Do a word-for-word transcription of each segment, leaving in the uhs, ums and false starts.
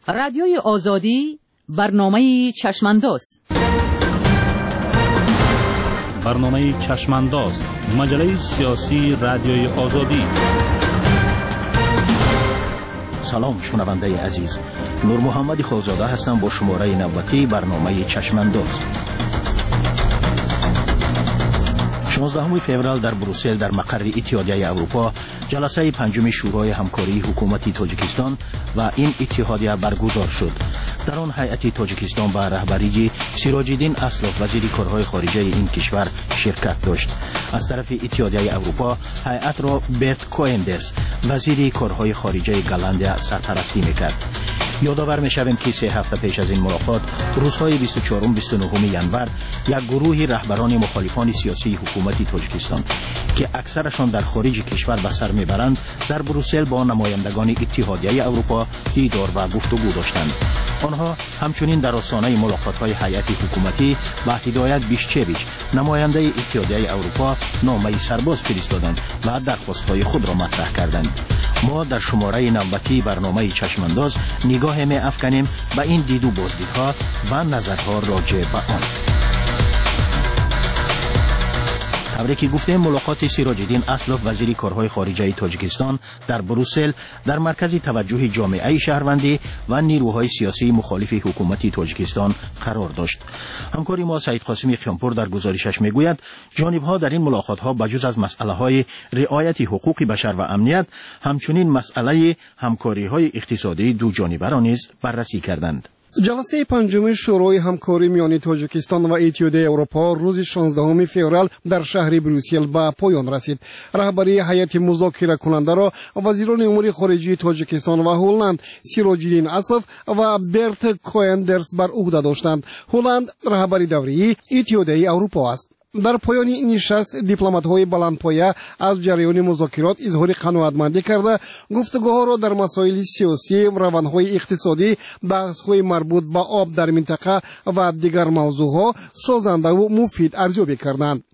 رادیوی آزادی برنامه چشمانداز. برنامه چشمانداز، مجله سیاسی رادیوی آزادی. سلام شنونده عزیز، نور محمد خوزاده هستم با شماره نوبتی برنامه چشمانداز. شانزدهم فوریه در بروسل در مقر اتحادیه اروپا جلسه پنجم شورای همکاری حکومت تاجیکستان و این اتحادیه برگزار شد. در آن هیئت تاجیکستان به رهبری سیراج‌الدین اسلوف وزیر کارهای خارجه این کشور شرکت داشت. از طرف اتحادیه اروپا هیئت را برت کوئندرز وزیر کارهای خارجه گالندیا سرپرستی میکرد. یادآور می‌شویم که سه هفته پیش از این ملاقات روزهای بیست و چهارم و بیست و نهم ژانویه یک گروه رهبران مخالفان سیاسی حکومت تاجیکستان که اکثرشان در خارج کشور به سر میبرند در بروسل با نمایندگان اتحادیه اروپا دیدار و گفتگو داشتند. آنها همچنین در آستانه ملاقات‌های هیئت حکومتی به هدایت بیشچویچ نماینده اتحادیه اروپا نامه سرباز فرستادند و درخواست‌های خود را مطرح کردند. ما در شماره نوبتی برنامه چشمانداز نگاه می افکنیم به این دید و بازدیدها و نظرها راجع به آن. طوری که گفتیم ملاقات سیراج‌الدین اسلوف وزیر کارهای خارجه تاجیکستان در بروسل در مرکز توجه جامعه شهروندی و نیروهای سیاسی مخالف حکومت تاجیکستان قرار داشت. همکاری ما سعید قاسمی خیانپور در گزارشش میگوید جانب‌ها در این ملاقات‌ها بجز از مسئله‌های رعایت حقوق بشر و امنیت همچنین مسئله همکاری‌های اقتصادی دو جانبه را نیز بررسی کردند. جلسه پنجم شورای همکاری میان تاجیکستان و اتحادیه اروپا روز شانزدهم فوریه در شهر بروسل به پایان رسید. رهبری هیئت مذاکره کننده را وزیران امور خارجه تاجیکستان و هلند سیراج‌الدین اسلوف و برت کوئندرز بر عهده داشتند. هلند رهبری دوری اتحادیه اروپا است. در پایان نشست دیپلمات‌های بلندپایه از جریان مذاکرات اظهار قناعتمندی کرده گفتگوها را در مسائل سیاسی، روندهای اقتصادی، بحث‌های مربوط به آب در منطقه و دیگر موضوعها سازنده و مفید ارزیابی کردند.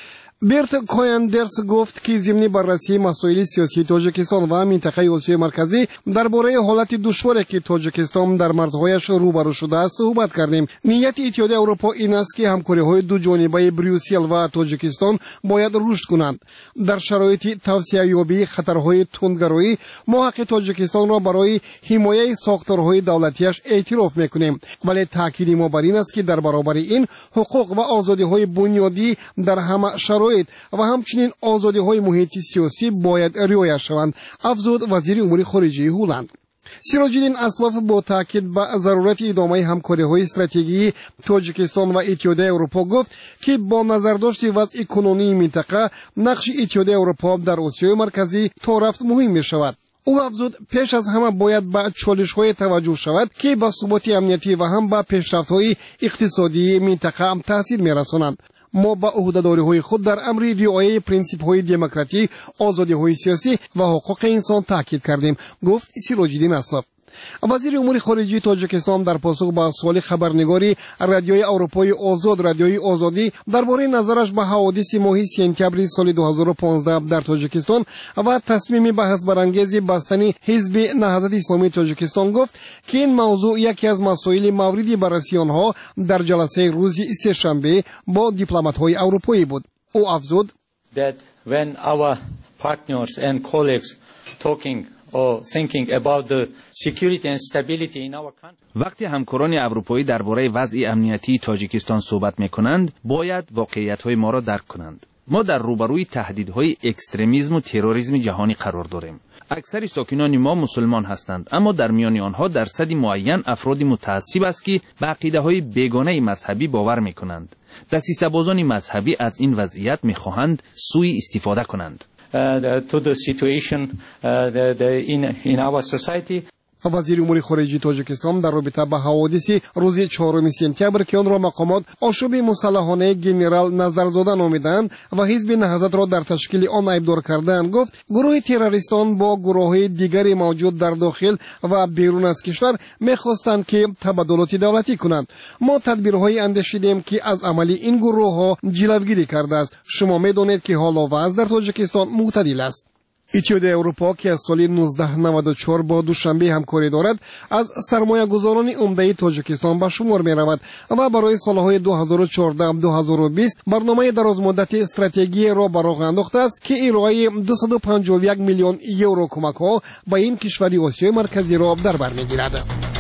برت کوئندرز گفت که ضمن بررسی مسائل سیاسی تاجیکستان و منطقه آسیای مرکزی درباره حالت دشواری که تاجیکستان در مرزهایش روبرو شده است صحبت کردیم. نیت اتحادیه اروپا این است که همکاری‌های دو جانبه بروسل و تاجیکستان باید رشد کنند. در شرایط توسعه‌یابی خطرهای تندگرایی ما حق تاجیکستان را برای حمایت ساختارهای دولتیش اعتراف می‌کنیم، ولی تاکید ما بر این است که در برابر این حقوق و آزادی‌های بنیادی در همه شرایط و همچنین آزادی‌های محیط سیاسی باید رعایت شوند، افزود وزیر امور خارجه هلند. سیراج‌الدین اسلوف با تاکید به ضرورت ادامه همکاری‌های استراتژیکی تاجیکستان و اتحادیه اروپا گفت که با نظرداشت وضع کنونی منطقه نقش اتحادیه اروپا در آسیای مرکزی تا رفت مهم می‌شود. او افزود پیش از همه باید به چالش‌های توجه شود که به ثبات امنیتی و هم به پیشرفت‌های اقتصادی منطقه هم تاثیر می‌رسانند. ما با عهده‌داری‌های خود در امر رعایت پرینسیپ‌های دموکراسی، آزادی‌های سیاسی و حقوق انسان تاکید کردیم، گفت سیراج‌الدین اسلوف. وزیر امور خارجه تاجیکستان در پاسخ به سوال خبرنگاری رادیوی اروپای آزاد رادیوی آزادی درباره نظرش به حوادث ماه سپتامبر سال دو هزار و پانزده در تاجیکستان و تصمیم بحث برانگیز بستن حزب نهضت اسلامی تاجیکستان گفت که این موضوع یکی از مسائل مورد بررسی آنها در جلسه روز سه‌شنبه با دیپلمات‌های اروپایی بود. او افزود that when our partners and colleagues talking or thinking about the security and stability in our country. وقتی همکاران اروپایی درباره وضع امنیتی تاجیکستان صحبت می‌کنند، باید واقعیت‌های ما را درک کنند. ما در روبروی تهدیدهای اکستریمیسم و تروریسم جهانی قرار داریم. اکثر ساکنان ما مسلمان هستند، اما در میان آنها درصدی معین افراد متعصب است که به عقیده‌های بیگانه مذهبی باور می‌کنند. دسیسه‌بازان مذهبی از این وضعیت می‌خواهند سوء استفاده کنند. Uh, the, to the situation uh, the, the, in, in our society. وزیر امور خارجه تاجیکستان در رابطه با حوادث روز چهارم سپتامبر که آن را مقامات آشوب مسلحانه گنرال نظرزاده نامیدند و حزب نهضت را در تشکیل آن ایبدار کردند گفت گروه تروریستان با گروه‌های دیگری موجود در داخل و بیرون از کشور می‌خواستند که تبادلات دولتی کنند. ما تدبیرهای اندیشیدیم که از عمل این گروه‌ها جلوگیری کرده است. شما می‌دانید که حال و وضع در تاجیکستان معتدل است. اتحادیه اروپا که از سال نوزده نود و چهار با دوشنبه همکاری دارد از سرمایه گذاران عمده تاجیکستان به شمار می رود و برای سالهای دو هزار و چهارده تا دو هزار و بیست برنامه درازمدت استراتژی را به راه انداخته است که ارائه دویست و پنجاه و یک میلیون یورو کمک ها به این کشور آسیای مرکزی را در بر میگیرد.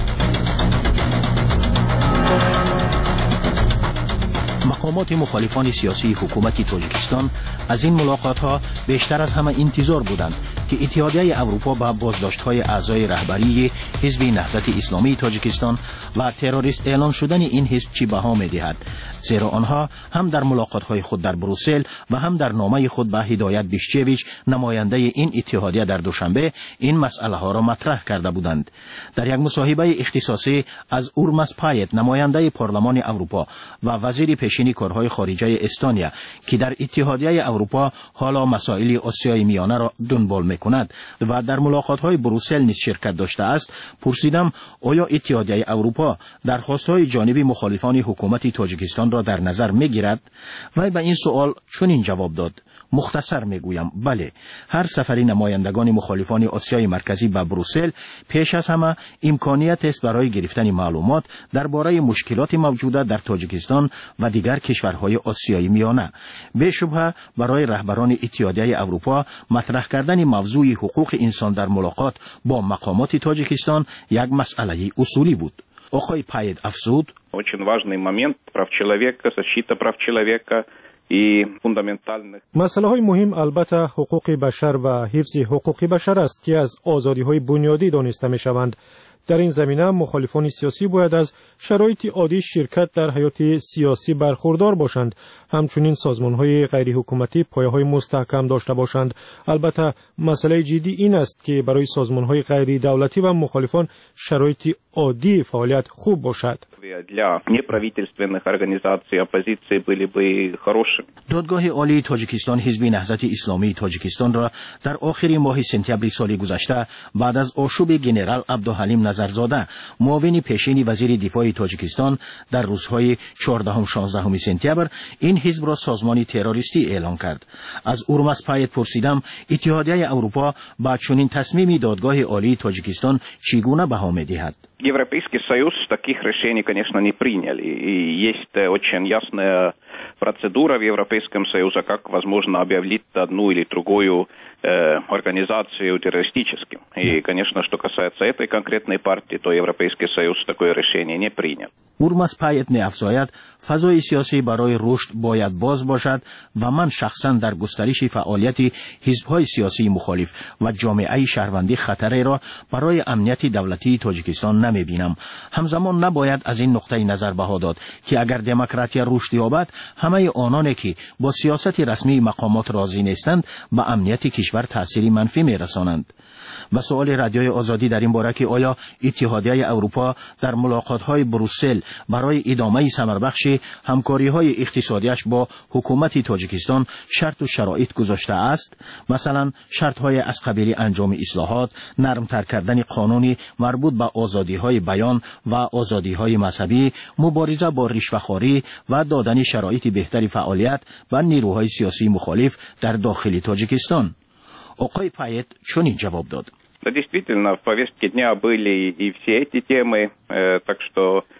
مقامات مخالفان سیاسی حکومت تاجیکستان از این ملاقات ها بیشتر از همه انتظار بودند که اتحادیه اروپا با بازداشت های اعضای رهبری حزب نهضت اسلامی تاجیکستان و تروریست اعلان شدن این حزب چی بها می دهد، زیرا آنها هم در ملاقات های خود در بروسل و هم در نامه خود به هدایت بیشچویچ نماینده این اتحادیه در دوشنبه این مسئله ها را مطرح کرده بودند. در یک مصاحبه اختصاصی از اورماس پایت نماینده پارلمان اروپا و وزیر پیشین کارهای خارجه استونیا که در اتحادیه اروپا حالا مسائل آسیای میانه را دنبال میکند و در ملاقات های بروسل نیز شرکت داشته است، پرسیدم آیا اتحادیه اروپا درخواست های جانبی مخالفان حکومت تاجیکستان را در نظر میگیرد؟ و به این سوال چنین جواب داد: مختصر میگویم بله، هر سفر نمایندگان مخالفان آسیای مرکزی به بروسل پیش از همه امکانیت است برای گرفتن معلومات درباره مشکلات موجوده در تاجیکستان و دیگر کشورهای آسیای میانه. به شبهه برای رهبران اتحادیه اروپا مطرح کردن موضوع حقوق انسان در ملاقات با مقامات تاجیکستان یک مسئله اصولی بود. آقای پاید افزود: Очень важный момент прав человека, защита прав человека і фундаментальних. مسئله های مهم البته حقوق بشر و حفظ حقوق بشر است که از آزادی های بنیادی دانسته می شوند. در این زمینه مخالفان سیاسی باید از شرایط عادی شرکت در حیات سیاسی برخوردار باشند. همچنین سازمان‌های غیر حکومتی پایه‌های مستحکم داشته باشند. البته مسئله جدی این است که برای سازمان‌های غیر دولتی و مخالفان شرایط عادی فعالیت خوب باشد. для неправительственных организаций оппозиции были бы хорошими. دادگاه عالی تاجیکستان حزب نهضت اسلامی تاجیکستان را در آخر ماه سپتامبر سال گذشته بعد از آشوب گنرال عبدالحلیم نظرزاده معاون پیشین وزیر دفاع تاجیکستان در روزهای چهاردهم و شانزدهم سپتامبر این حزب را سازمان تروریستی اعلان کرد. از اورماس پایت پرسیدم اتحادیه اروپا با چنین تصمیمی دادگاه عالی تاجیکستان چگونه بها می‌دهد؟ Европейский Союз таких решений, конечно, не приняли. И есть очень ясная процедура в Европейском Союзе, как возможно объявить одну или другую э, организацию террористическим. И, конечно, что касается этой конкретной партии, то Европейский Союз такое решение не принял. اورماس پایت می‌افزاید فضای سیاسی برای رشد باید باز باشد و من شخصا در گسترش فعالیت حزب‌های سیاسی مخالف و جامعه شهروندی خطری را برای امنیت دولتی تاجیکستان نمی‌بینم. همزمان نباید از این نقطه نظر بها داد که اگر دموکراسی رشد یابد همه آنانی که با سیاست رسمی مقامات راضی نیستند به امنیت کشور تأثیری منفی می‌رسانند. و سوال رادیوی آزادی در این باره که آیا اتحادیه اروپا در ملاقات‌های بروسل برای ادامه ثمربخش همکاری‌های اقتصادیش با حکومت تاجیکستان شرط و شرایط گذاشته است، مثلا شرط‌های از قبیل انجام اصلاحات، نرم‌تر کردن قانونی مربوط به آزادی‌های بیان و آزادی‌های مذهبی، مبارزه با رشوه‌خواری و دادن شرایط بهتری فعالیت به نیروهای سیاسی مخالف در داخل تاجیکستان. آقای پایت چنین جواب داد: Да, действительно, в повестке дня были и все эти темы, так что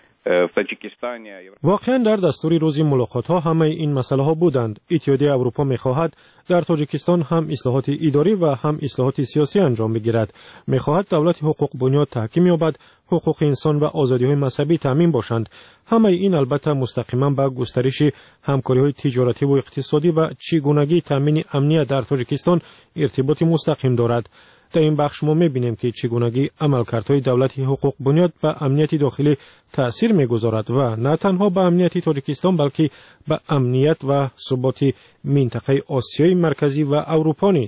в Таджикистане. واقعا در دستور روزی ملاقات ها همه این مسئله ها بودند. اتحادیه اروپا می‌خواهد در تاجیکستان هم اصلاحات اداری و هم اصلاحات سیاسی انجام بگیرد. می‌خواهد دولت حقوق بنیاد تحکیم یابد، حقوق انسان و آزادی‌های مذهبی تامین باشند. همه این البته مستقیما به گسترش همکاری‌های تجارتی و اقتصادی و چگونگی تامین امنیت در تاجیکستان ارتباط مستقیم دارد. در این بخش ما می‌بینیم که چگونگی عملکردهای دولت حقوق بنیاد به امنیت داخلی تأثیر می‌گذارد و نه تنها به امنیت تاجیکستان بلکه به امنیت و ثبات منطقه آسیای مرکزی و اروپا نیز.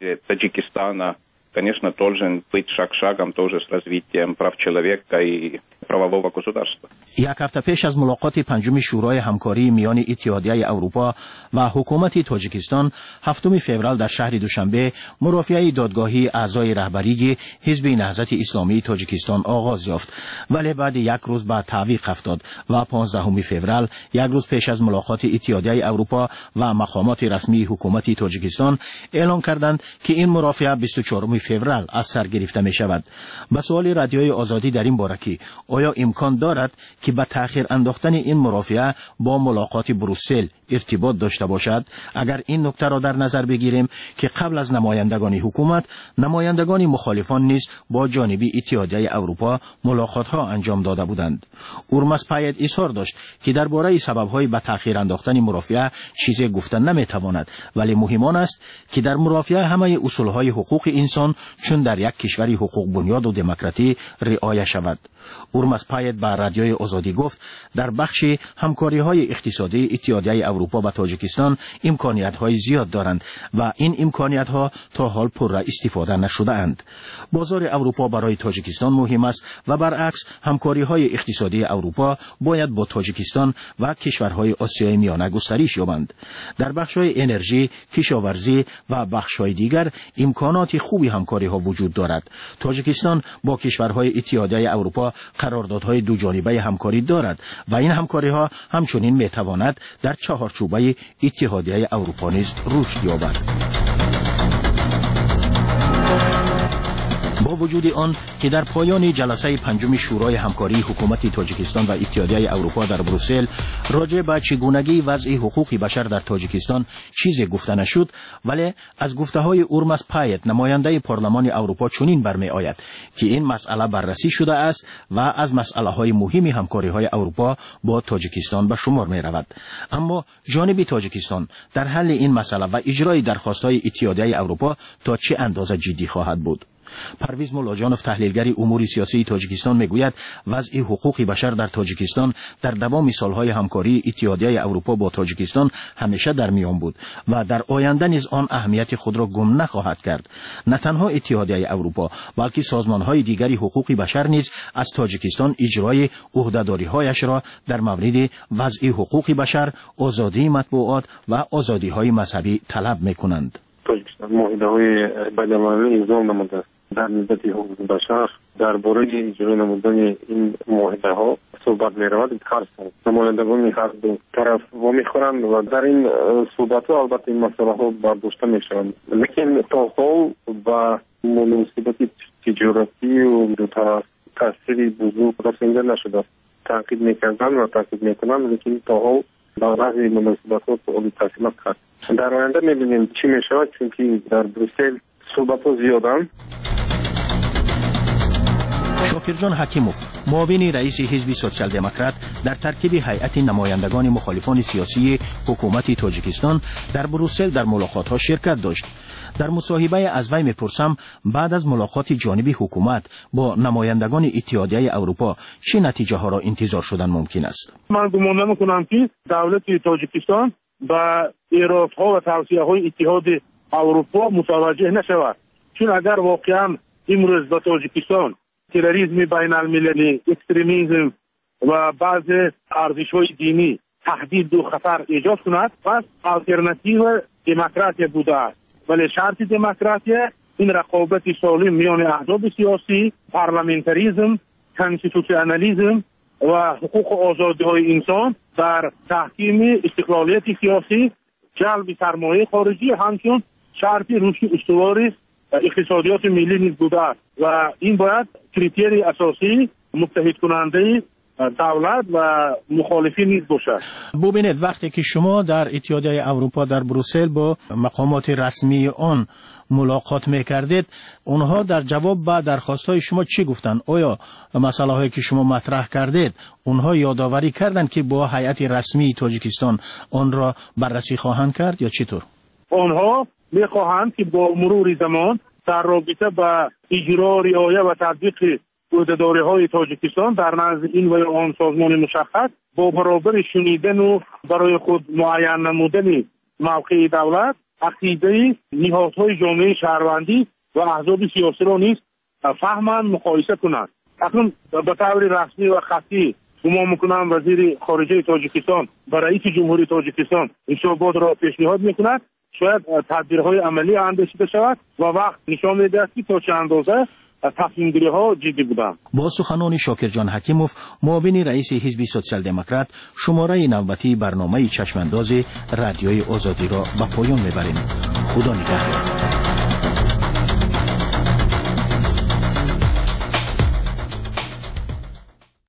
Конечно, должен быть шаг шагом тоже с развитием прав человека и правового государства. یک هفته پیش از ملاقات پنجم شورای همکاری میان اتحادیه اروپا و حکومت تاجیکستان هفتم فوریه در شهر دوشنبه مرافعه دادگاهی اعضای رهبری حزب نهضت اسلامی تاجیکستان آغاز یافت، ولی بعد یک روز بعد تعویق افتاد و پانزدهم فوریه یک روز پیش از ملاقات اتحادیه اروپا و مقامات رسمی حکومت تاجیکستان اعلام کردند که این مرافعه بیست و چهارم فوریه از سر گرفته می شود. به سوال رادیوی آزادی در این باره که آیا امکان دارد که به تأخیر انداختن این مرافعه با ملاقات بروسل ارتباط داشته باشد، اگر این نکته را در نظر بگیریم که قبل از نمایندگان حکومت نمایندگان مخالفان نیز با جانب اتحادیه اروپا ملاقات ها انجام داده بودند. اورمس پایت اظهار داشت که درباره سبب‌های به تأخیر انداختن مرافعه چیزی گفتن نمیتواند، ولی مهم آن است که در مرافعه همه اصولهای حقوق انسان چون در یک کشور حقوق بنیاد و دموکراتی رعایت شود. اورمس پایت به رادیوی آزادی گفت در بخش همکاری‌های اقتصادی اتحادیه اروپا و تاجیکستان امکانیت‌های زیاد دارند و این امکانیت‌ها تا حال پر استفاده نشده اند. بازار اروپا برای تاجیکستان مهم است و برعکس همکاری‌های اقتصادی اروپا باید با تاجیکستان و کشورهای آسیای میانه گسترش یابند. در بخش‌های انرژی، کشاورزی و بخش‌های دیگر امکانات خوبی همکاری‌ها وجود دارد. تاجیکستان با کشورهای اتحادیه اروپا قراردادهای دو جانبه همکاری دارد و این همکاری‌ها همچنین می‌تواند در چهارچوبه اتحادیه اروپا نیز رشد یابد. با وجود آن که در پایان جلسه پنجم شورای همکاری حکومت تاجیکستان و اتحادیه اروپا در بروسل راجع به چگونگی وضع حقوق بشر در تاجیکستان چیزی گفته نشد، ولی از گفته‌های اورمس پایت نماینده پارلمان اروپا چنین برمی آید که این مسئله بررسی شده است و از مسئله‌های مهم همکاری‌های اروپا با تاجیکستان به شمار می رود. اما جانب تاجیکستان در حل این مسئله و اجرای درخواست‌های اتحادیه اروپا تا چه اندازه جدی خواهد بود؟ پرویز مولاجانوف تحلیلگر امور سیاسی تاجیکستان میگوید وضع حقوق بشر در تاجیکستان در دوام سالهای همکاری اتحادیه اروپا با تاجیکستان همیشه در میان بود و در آینده نیز آن اهمیت خود را گم نخواهد کرد. نه تنها اتحادیه اروپا بلکه سازمانهای دیگری حقوق بشر نیز از تاجیکستان اجرای عهده‌داری‌هایش را در مورد وضع حقوق بشر، آزادی مطبوعات و آزادی‌های مذهبی طلب می‌کنند. تاجیکستان معاهده‌های بین‌المللی امضا نموده در نسبت حقوق بشر درباره اجرای نمودن این معاهده ها صحبت می رود. هر سال نمایندگان هر دو طرف وا می خورند و در این صحبت ها البته این مسئله ها برداشته می شوند، لیکن تا حال و مناسبت تجارتی و دو طرف تاثیر بزرگ رسانده نشده. تاکید میکردن و تاکید میکنن، لیکن تا حال در بعضی مناسبت ها تعالی تاثیر نکرد. در آینده میبینیم چی می شود، چون در بروسل صحبت ها زیادن. شاکرجان حکیموف، معاون رئیس حزب سوسیال دموکرات در ترکیب هیئت نمایندگان مخالفان سیاسی حکومت تاجیکستان در بروسل در ملاقات‌ها شرکت داشت. در مصاحبه از وی میپرسم بعد از ملاقات جانبی حکومت با نمایندگان اتحادیه اروپا چه نتیجه ها را انتظار شدن ممکن است؟ من گمان میکنم که دولت تاجیکستان با ایرادها و توصیه‌های اتحاد اروپا متوجه نشود، چون اگر واقعا امروز در تاجیکستان تروریسم بین المللی، اکستریمیسم و بعض ارزش‌های دینی تهدید و خطر ایجاد کند، پس آلترناتیو دموکراسی بوده است. ولی شرط دموکراسی این رقابت سالم میان احزاب سیاسی، پارلمانتریسم، کانستیتوشنالیسم و حقوق و آزادی‌های انسان در تحکیم استقلالیت سیاسی، جلب سرمایه خارجی همچون شرط رشد استوار اقتصادیات ملی نیز بوده است و این باید کریتری اساسی متحد کننده دولت و مخالفین نیز باشد. ببینید وقتی که شما در اتحادیه اروپا در بروسل با مقامات رسمی آن ملاقات میکردید، اونها در جواب به درخواست‌های شما چی گفتن؟ آیا مسئله هایی که شما مطرح کردید اونها یادآوری کردند که با هیئت رسمی تاجیکستان آن را بررسی خواهند کرد یا چطور؟ آنها میخواهند که با مرور زمان در رابطه با اجرا، رعایت و تطبیق عهده‌داری‌های تاجیکستان در نزد این و آن سازمان مشخص با برابر شنیدن و برای خود معین نمودن موقع دولت، عقیده نهادهای جامعه شهروندی و احزاب سیاسی را نیز فهمند، مقایسه کنند. اکنون به طور رسمی و خطی گمان میکنم وزیر خارجه تاجیکستان و رئیس جمهوری تاجیکستان این صحبات را پیشنهاد میکند، شاید تدبیرهای عملی اندیشیده شود و وقت نشان میده که تا چه اندازه تصمیم گیری ها جدی بودند. با سخنان شاکرجان حکیموف، معاون رئیس حزب سوسیال دموکرات، شماره نوبتی برنامه چشمانداز رادیوی آزادی را به پایان میبریم. خدا نگهدار.